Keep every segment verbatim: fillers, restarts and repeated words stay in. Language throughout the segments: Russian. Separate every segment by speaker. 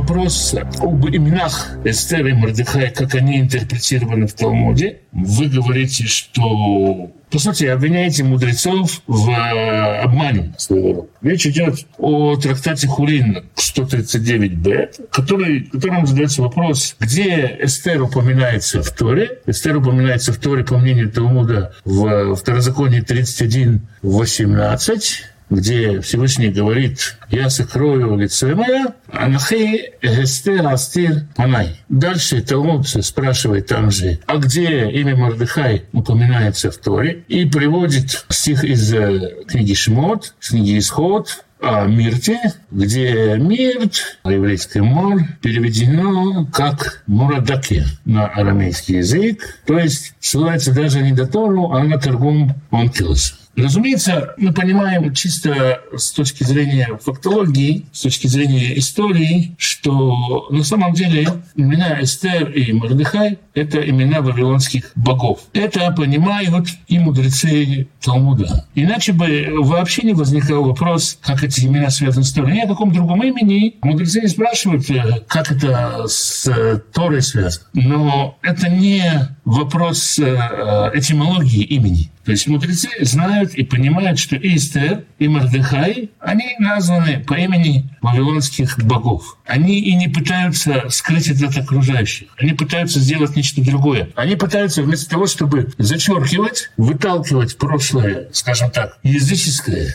Speaker 1: вопрос об именах Эстер и Мордехай, как они интерпретированы в Талмуде. Вы говорите, что, по сути, обвиняете мудрецов в обмане своего рода. Речь идет о трактате Хулин сто тридцать девять бэ, который, которым задается вопрос, где Эстер упоминается в Торе. Эстер упоминается в Торе, по мнению Талмуда, в Второзаконии тридцать один восемнадцать, где Всевышний говорит: «Я сокрою лицо мое, анахи эстер астир панай». Дальше Талмуд спрашивает там же, а где имя Мордехай упоминается в Торе, и приводит стих из книги Шмот, книги Исход, о Мирте, где Мирт, еврейское мор, переведено как Мурадаки на арамейский язык, то есть ссылается даже не на Тору, а на Таргум Онкелос. Разумеется, мы понимаем чисто с точки зрения фактологии, с точки зрения истории, что на самом деле имена Эстер и Мордехай — это имена вавилонских богов. Это понимают и мудрецы Талмуда. Иначе бы вообще не возникал вопрос, как эти имена связаны с Торой. Ни о каком другом имени мудрецы не спрашивают, как это с Торой связано. Но это не вопрос этимологии имени. То есть мудрецы знают и понимают, что и Эстер, и Мордехай, они названы по имени вавилонских богов. Они и не пытаются скрыть это от окружающих. Они пытаются сделать нечто другое. Они пытаются вместо того, чтобы зачеркивать, выталкивать прошлое, скажем так, языческое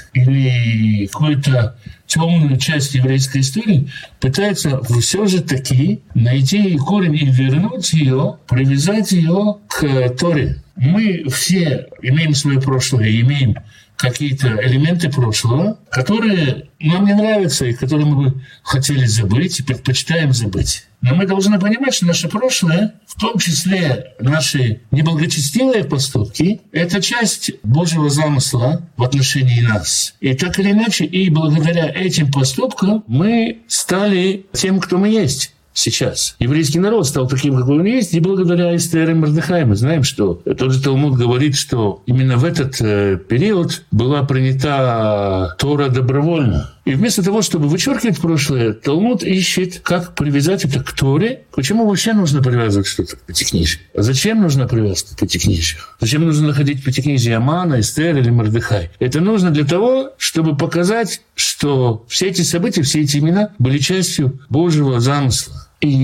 Speaker 1: или какую-то темную часть еврейской истории, пытаются все же таки найти корень и вернуть ее, привязать ее к Торе. Мы все имеем свое прошлое, имеем какие-то элементы прошлого, которые нам не нравятся и которые мы бы хотели забыть и предпочитаем забыть. Но мы должны понимать, что наше прошлое, в том числе наши неблагочестивые поступки, это часть Божьего замысла в отношении нас. И так или иначе, и благодаря этим поступкам мы стали тем, кто мы есть сейчас. Еврейский народ стал таким, какой он есть, и благодаря Эстер и Мордехай. Мы знаем, что тот же Талмуд говорит, что именно в этот э, период была принята Тора добровольно. И вместо того, чтобы вычеркивать прошлое, Талмуд ищет, как привязать это к Торе. Почему вообще нужно привязывать что-то к Пятикнижию? А зачем нужна привязка к Пятикнижию? Зачем нужно находить Пятикнижие Амана, Эстер или Мордехай? Это нужно для того, чтобы показать, что все эти события, все эти имена были частью Божьего замысла.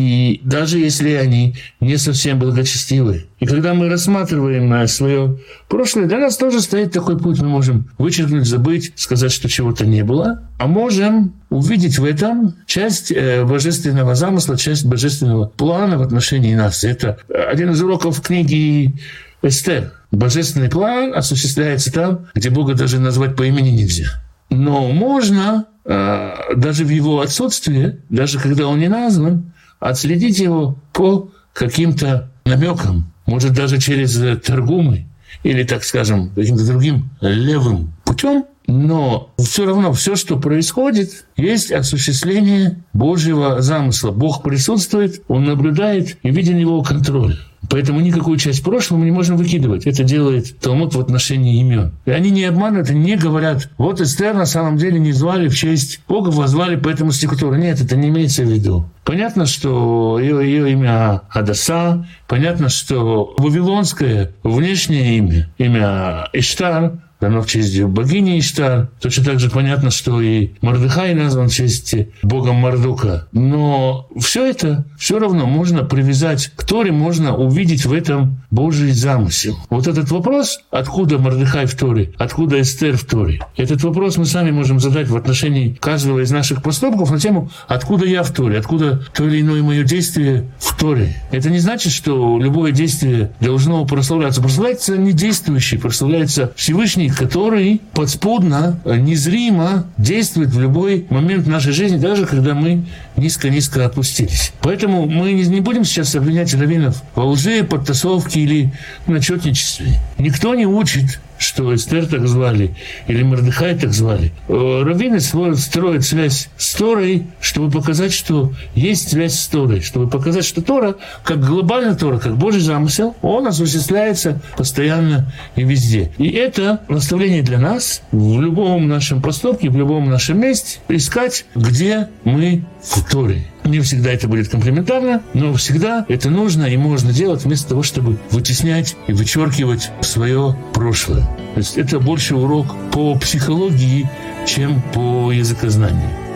Speaker 1: И даже если они не совсем благочестивы. И когда мы рассматриваем свое прошлое, для нас тоже стоит такой путь. Мы можем вычеркнуть, забыть, сказать, что чего-то не было. А можем увидеть в этом часть божественного замысла, часть божественного плана в отношении нас. Это один из уроков книги Эстер. Божественный план осуществляется там, где Бога даже назвать по имени нельзя. Но можно, даже в его отсутствии, даже когда он не назван, отследить его по каким-то намекам, может, даже через торгумы или, так скажем, каким-то другим левым путем. Но все равно все, что происходит, есть осуществление Божьего замысла. Бог присутствует, Он наблюдает, и виден Его контроль. Поэтому никакую часть прошлого мы не можем выкидывать. Это делает Талмуд в отношении имен. И они не обманывают, они не говорят, вот Эстер на самом деле не звали в честь Бога, возвали по этому стиху Торы. Нет, это не имеется в виду. Понятно, что ее, ее имя Адаса, понятно, что вавилонское внешнее имя, имя Иштар, дано в честь богини Иштар. Точно так же понятно, что и Мордехай назван в честь бога Мардука. Но все это все равно можно привязать к Торе, можно увидеть в этом Божий замысел. Вот этот вопрос, откуда Мордехай в Торе, откуда Эстер в Торе, этот вопрос мы сами можем задать в отношении каждого из наших поступков на тему, откуда я в Торе, откуда то или иное мое действие в Торе. Это не значит, что любое действие должно прославляться. Прославляется не действующий, прославляется Всевышний, который подспудно, незримо действует в любой момент нашей жизни, даже когда мы низко-низко опустились. Поэтому мы не будем сейчас обвинять раввинов во лжи, подтасовке или начетничестве. Никто не учит, что Эстер так звали или Мордехай так звали. Раввины строят связь с Торой, чтобы показать, что есть связь с Торой, чтобы показать, что Тора, как глобальная Тора, как Божий замысел, он осуществляется постоянно и везде. И это наставление для нас в любом нашем поступке, в любом нашем месте искать, где мы в Торе. Не всегда это будет комплементарно, но всегда это нужно и можно делать вместо того, чтобы вытеснять и вычеркивать свое прошлое. То есть это больше урок по психологии, чем по языкознанию.